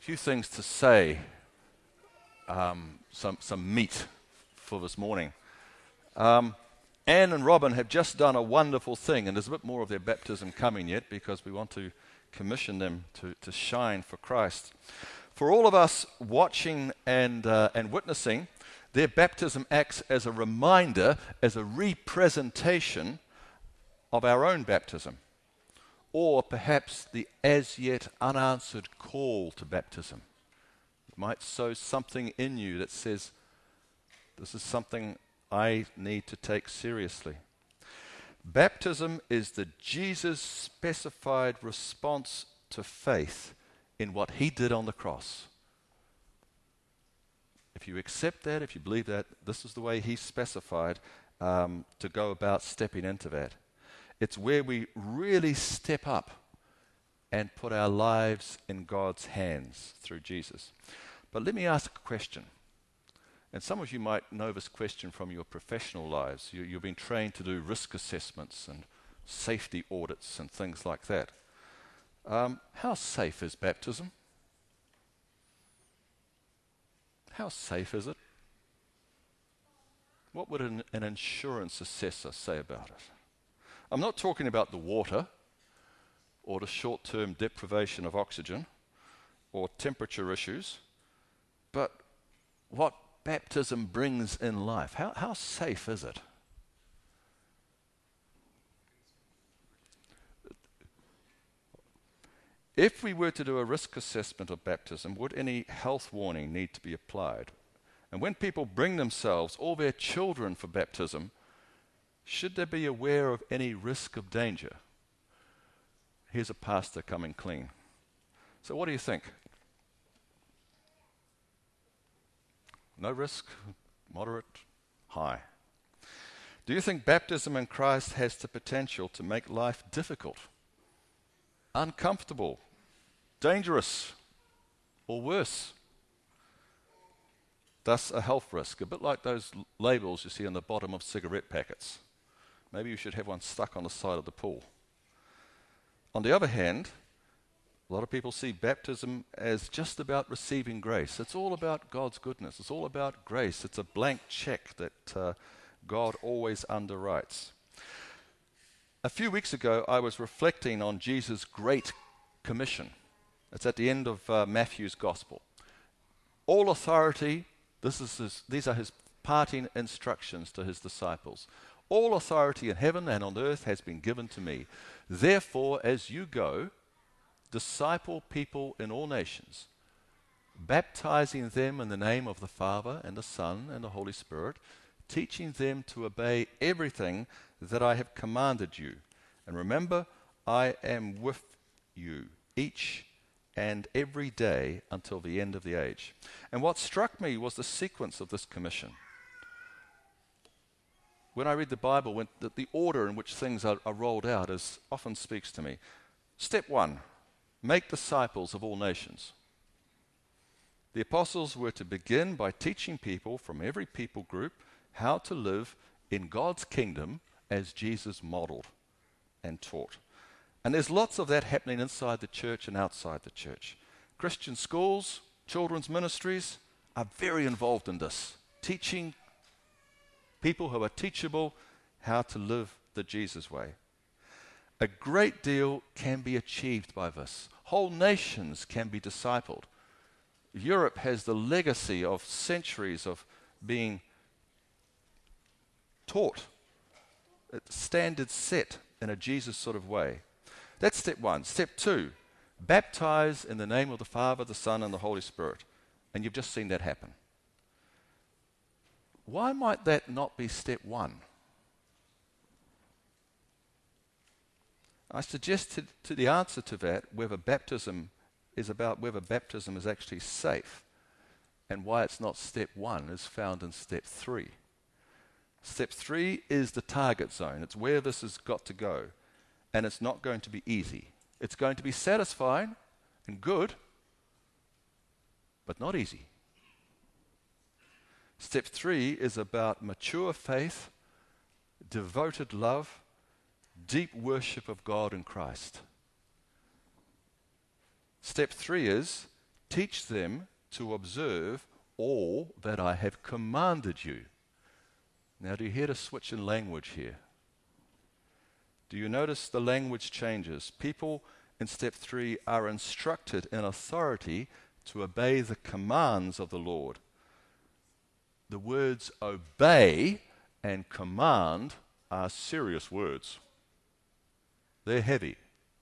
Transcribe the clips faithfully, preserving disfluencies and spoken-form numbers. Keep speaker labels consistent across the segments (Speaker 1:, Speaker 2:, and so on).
Speaker 1: few things to say, um, some, some meat for this morning. Um, Anne and Robin have just done a wonderful thing, and there's a bit more of their baptism coming yet because we want to commission them to, to shine for Christ. For all of us watching and, uh, and witnessing, their baptism acts as a reminder, as a representation of our own baptism, or perhaps the as yet unanswered call to baptism. It might sow something in you that says, this is something I need to take seriously. Baptism is the Jesus-specified response to faith in what he did on the cross. If you accept that, if you believe that, this is the way he specified um, to go about stepping into that. It's where we really step up and put our lives in God's hands through Jesus. But let me ask a question. And some of you might know this question from your professional lives. You, you've been trained to do risk assessments and safety audits and things like that. Um, how safe is baptism? How safe is it? What would an, an insurance assessor say about it? I'm not talking about the water or the short-term deprivation of oxygen or temperature issues, but what baptism brings in life. How, how safe is it? If we were to do a risk assessment of baptism, would any health warning need to be applied? And when people bring themselves or their children for baptism, should they be aware of any risk of danger? Here's a pastor coming clean. So what do you think? No risk, moderate, high. Do you think baptism in Christ has the potential to make life difficult, uncomfortable, dangerous, or worse? Thus a health risk, a bit like those l- labels you see on the bottom of cigarette packets. Maybe you should have one stuck on the side of the pool. On the other hand, a lot of people see baptism as just about receiving grace. It's all about God's goodness. It's all about grace. It's a blank check that uh, God always underwrites. A few weeks ago, I was reflecting on Jesus' great commission. It's at the end of uh, Matthew's gospel. All authority, this is his, these are his parting instructions to his disciples. All authority in heaven and on earth has been given to me. Therefore, as you go, disciple people in all nations, baptizing them in the name of the Father and the Son and the Holy Spirit, teaching them to obey everything that I have commanded you. And remember, I am with you each and every day until the end of the age. And what struck me was the sequence of this commission. When I read the Bible, when the, the order in which things are, are rolled out is often speaks to me. Step one, make disciples of all nations. The apostles were to begin by teaching people from every people group how to live in God's kingdom as Jesus modeled and taught. And there's lots of that happening inside the church and outside the church. Christian schools, children's ministries are very involved in this, teaching people who are teachable how to live the Jesus way. A great deal can be achieved by this. Whole nations can be discipled. Europe has the legacy of centuries of being taught, standards set in a Jesus sort of way. That's step one. Step two, baptize in the name of the Father, the Son, and the Holy Spirit. And you've just seen that happen. Why might that not be step one? I suggested to the answer to that whether baptism is about whether baptism is actually safe, and why it's not step one is found in step three. Step three is the target zone. It's where this has got to go, and it's not going to be easy. It's going to be satisfying and good, but not easy. Step three is about mature faith, devoted love, deep worship of God and Christ. Step three is teach them to observe all that I have commanded you. Now, do you hear the switch in language here? Do you notice the language changes? People in step three are instructed in authority to obey the commands of the Lord. The words obey and command are serious words. They're heavy.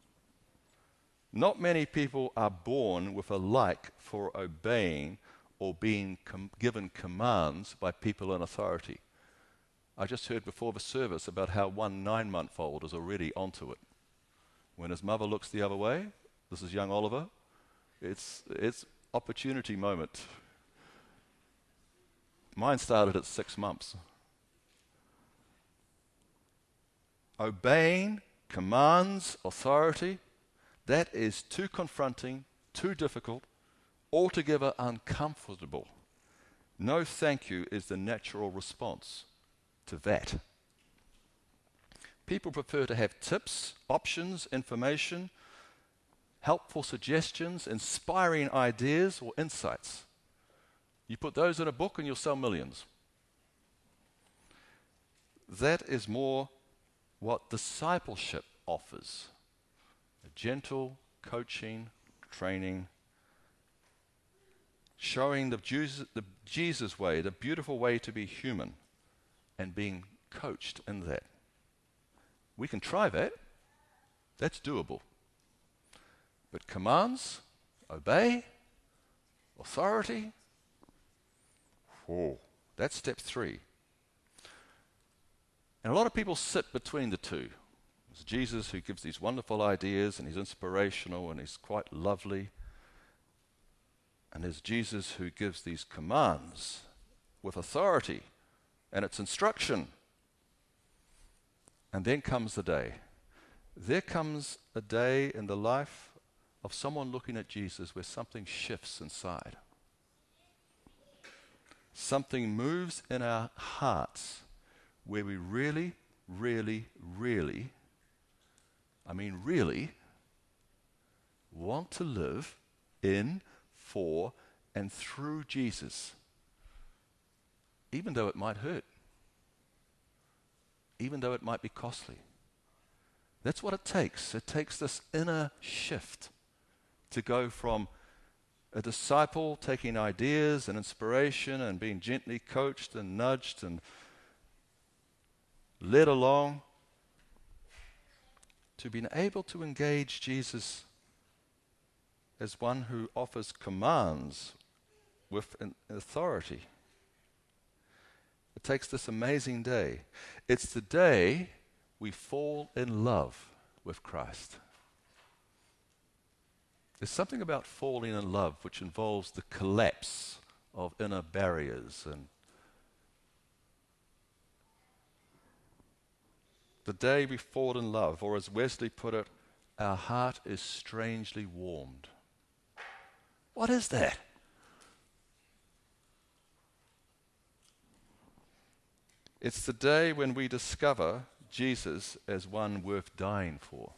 Speaker 1: Not many people are born with a like for obeying or being com- given commands by people in authority. I just heard before the service about how one nine-month-old is already onto it. When his mother looks the other way, this is young Oliver, it's it's opportunity moment. Mine started at six months. Obeying commands, authority, that is too confronting, too difficult, altogether uncomfortable. No thank you is the natural response to that. People prefer to have tips, options, information, helpful suggestions, inspiring ideas or insights. You put those in a book and you'll sell millions. That is more what discipleship offers. A gentle coaching, training, showing the Jesus, the Jesus way, the beautiful way to be human, and being coached in that. We can try that. That's doable. But commands, obey, authority, oh, that's step three. And a lot of people sit between the two. There's Jesus who gives these wonderful ideas and he's inspirational and he's quite lovely. And there's Jesus who gives these commands with authority and it's instruction. And then comes the day. There comes a day in the life of someone looking at Jesus where something shifts inside. Something moves in our hearts where we really, really, really, I mean really, want to live in, for, and through Jesus. Even though it might hurt. Even though it might be costly. That's what it takes. It takes this inner shift to go from a disciple taking ideas and inspiration and being gently coached and nudged and led along to being able to engage Jesus as one who offers commands with an authority. It takes this amazing day. It's the day we fall in love with Christ. There's something about falling in love which involves the collapse of inner barriers. And the day we fall in love, or as Wesley put it, our heart is strangely warmed. What is that? It's the day when we discover Jesus as one worth dying for.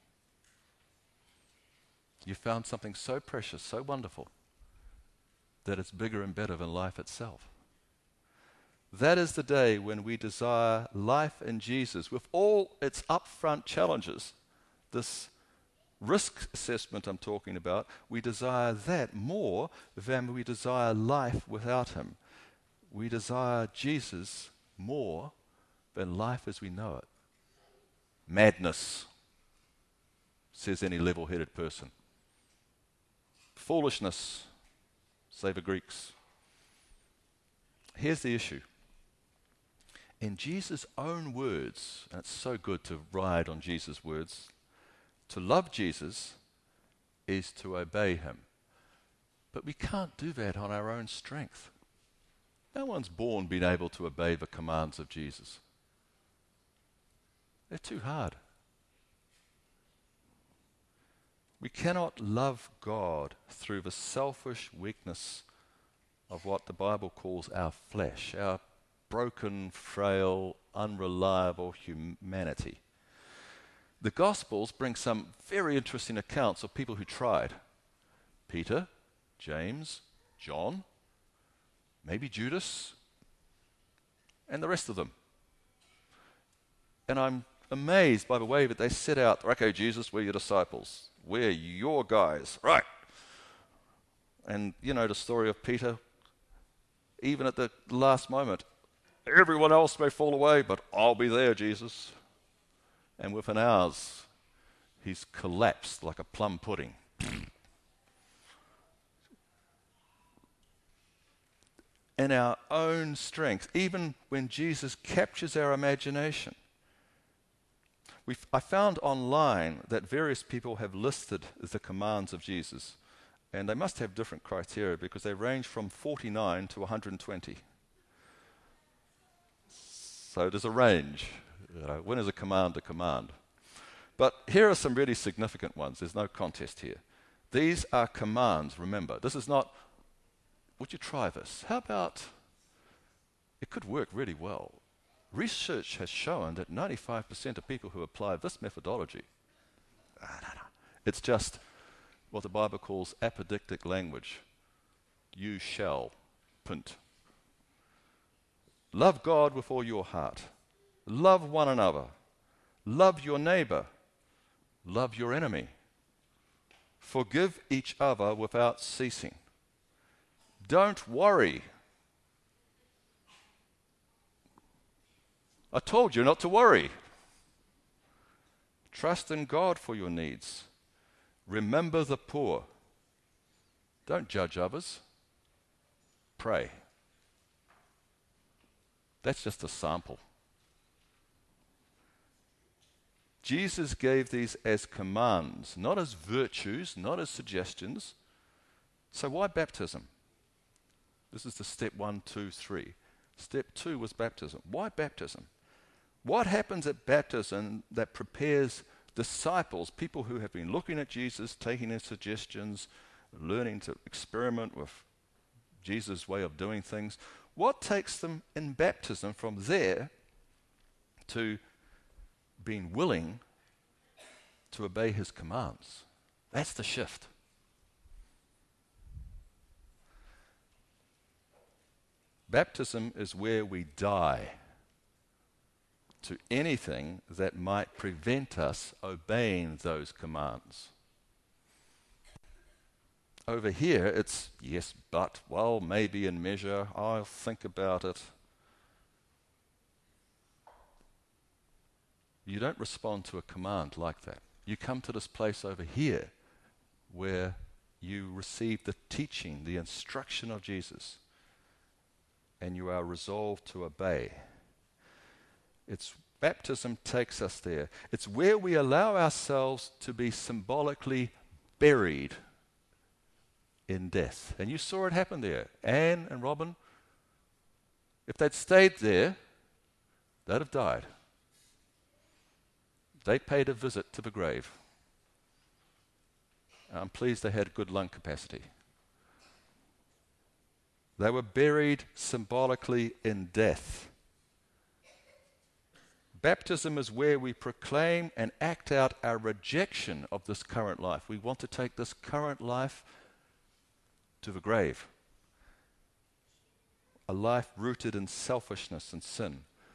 Speaker 1: You found something so precious, so wonderful, that it's bigger and better than life itself. That is the day when we desire life in Jesus with all its upfront challenges. This risk assessment I'm talking about, we desire that more than we desire life without him. We desire Jesus more than life as we know it. Madness, says any level-headed person. Foolishness, say the Greeks. Here's the issue. In Jesus' own words, and it's so good to ride on Jesus' words, to love Jesus is to obey him. But we can't do that on our own strength. No one's born being able to obey the commands of Jesus. They're too hard. We cannot love God through the selfish weakness of what the Bible calls our flesh, our broken, frail, unreliable humanity. The Gospels bring some very interesting accounts of people who tried. Peter, James, John, maybe Judas, and the rest of them. And I'm amazed by the way that they set out, okay, Jesus, we're your disciples. We're your guys. Right. And, you know, the story of Peter, even at the last moment, everyone else may fall away, but I'll be there, Jesus. And within hours, he's collapsed like a plum pudding. In our own strength, even when Jesus captures our imagination. We've, I found online that various people have listed the commands of Jesus, and they must have different criteria because they range from forty-nine to one hundred twenty. So there's a range. You know, when is a command a command? But here are some really significant ones. There's no contest here. These are commands, remember. This is not, would you try this? How about, it could work really well. Research has shown that ninety-five percent of people who apply this methodology, no, no, no. It's just what the Bible calls apodictic language. You shall, punt. Love God with all your heart. Love one another. Love your neighbor. Love your enemy. Forgive each other without ceasing. Don't worry. I told you not to worry. Trust in God for your needs. Remember the poor. Don't judge others. Pray. That's just a sample. Jesus gave these as commands, not as virtues, not as suggestions. So why baptism? This is the step one, two, three. Step two was baptism. Why baptism? What happens at baptism that prepares disciples, people who have been looking at Jesus, taking his suggestions, learning to experiment with Jesus' way of doing things? What takes them in baptism from there to being willing to obey his commands? That's the shift. Baptism is where we die to anything that might prevent us obeying those commands. Over here, it's yes, but, well, maybe in measure, I'll think about it. You don't respond to a command like that. You come to this place over here where you receive the teaching, the instruction of Jesus, and you are resolved to obey. It's baptism takes us there. It's where we allow ourselves to be symbolically buried in death. And you saw it happen there. Anne and Robin, if they'd stayed there, they'd have died. They paid a visit to the grave. I'm pleased they had good lung capacity. They were buried symbolically in death. Baptism is where we proclaim and act out our rejection of this current life. We want to take this current life to the grave. A life rooted in selfishness and sin.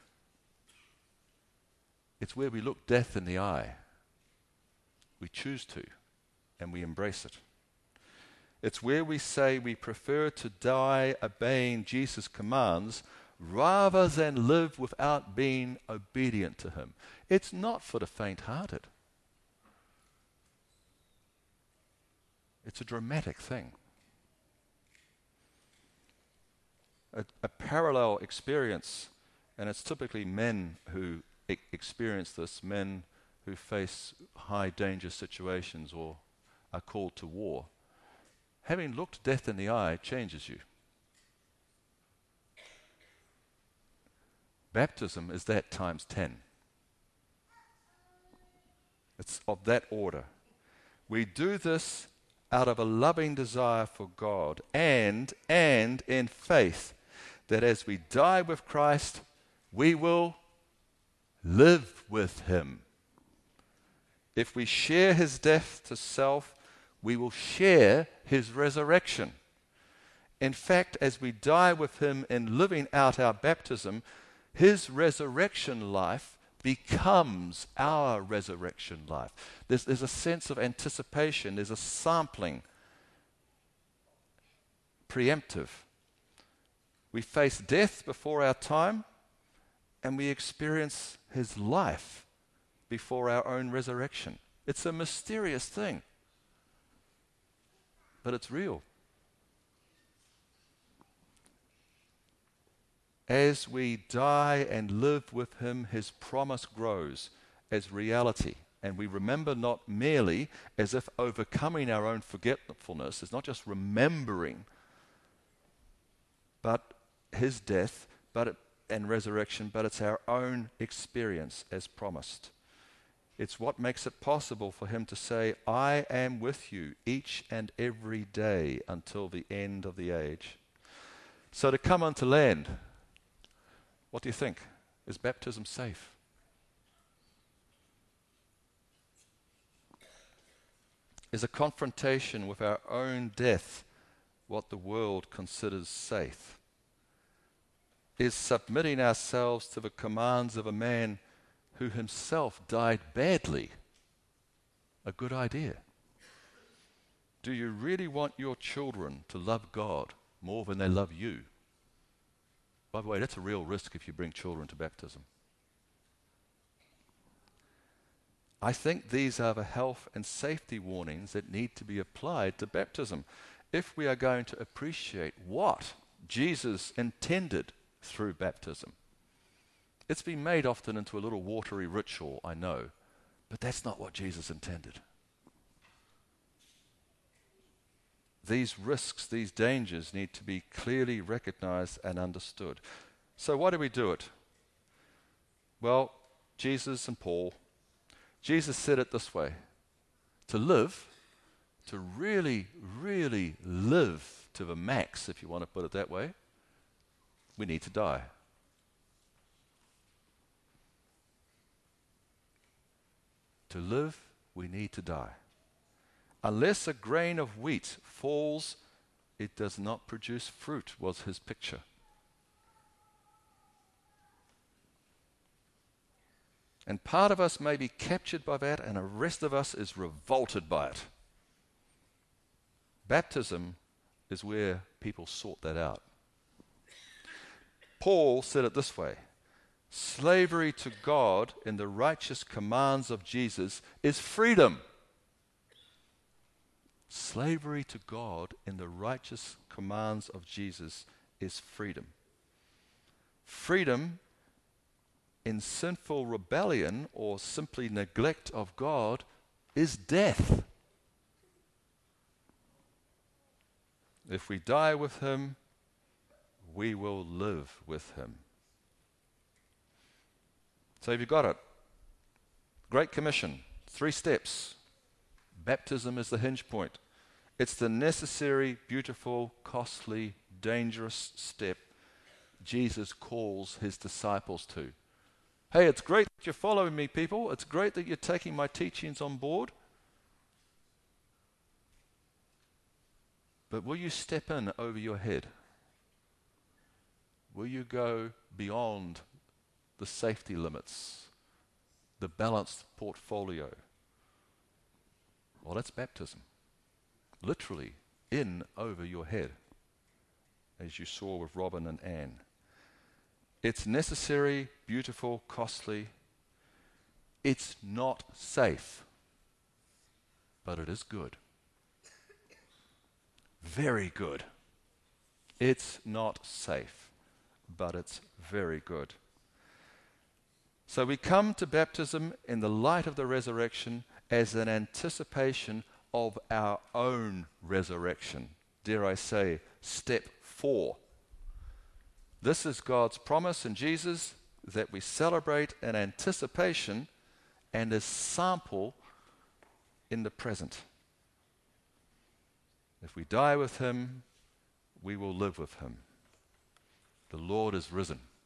Speaker 1: It's where we look death in the eye. We choose to, and we embrace it. It's where we say we prefer to die obeying Jesus' commands rather than live without being obedient to him. It's not for the faint-hearted. It's a dramatic thing. A, a parallel experience, and it's typically men who e- experience this, men who face high danger situations or are called to war. Having looked death in the eye changes you. Baptism is that times ten. It's of that order. We do this out of a loving desire for God and, and in faith that as we die with Christ, we will live with him. If we share his death to self, we will share his resurrection. In fact, as we die with him in living out our baptism, his resurrection life becomes our resurrection life. There's, there's a sense of anticipation, there's a sampling, preemptive. We face death before our time, and we experience his life before our own resurrection. It's a mysterious thing, but it's real. As we die and live with him, his promise grows as reality. And we remember not merely as if overcoming our own forgetfulness. It's not just remembering, but his death but it, and resurrection, but it's our own experience as promised. It's what makes it possible for him to say, I am with you each and every day until the end of the age. So to come unto land, what do you think? Is baptism safe? Is a confrontation with our own death what the world considers safe? Is submitting ourselves to the commands of a man who himself died badly a good idea? Do you really want your children to love God more than they love you? By the way, that's a real risk if you bring children to baptism. I think these are the health and safety warnings that need to be applied to baptism if we are going to appreciate what Jesus intended through baptism. It's been made often into a little watery ritual, I know, but that's not what Jesus intended. These risks, these dangers need to be clearly recognized and understood. So why do we do it? Well, Jesus and Paul, Jesus said it this way: to live, to really, really live to the max, if you want to put it that way, we need to die. To live, we need to die. Unless a grain of wheat falls, it does not produce fruit, was his picture. And part of us may be captured by that, and the rest of us is revolted by it. Baptism is where people sort that out. Paul said it this way: slavery to God in the righteous commands of Jesus is freedom. Slavery to God in the righteous commands of Jesus is freedom. Freedom in sinful rebellion or simply neglect of God is death. If we die with him, we will live with him. So have you got it? Great Commission, three steps. Baptism is the hinge point. It's the necessary, beautiful, costly, dangerous step Jesus calls his disciples to. Hey, it's great that you're following me, people. It's great that you're taking my teachings on board. But will you step in over your head? Will you go beyond the safety limits, the balanced portfolio? Well, that's baptism. Literally in over your head, as you saw with Robin and Anne. It's necessary, beautiful, costly. It's not safe, but it is good. Very good. It's not safe, but it's very good. So we come to baptism in the light of the resurrection as an anticipation of our own resurrection. Dare I say, step four. This is God's promise in Jesus that we celebrate in anticipation and as sample in the present. If we die with him, we will live with him. The Lord is risen.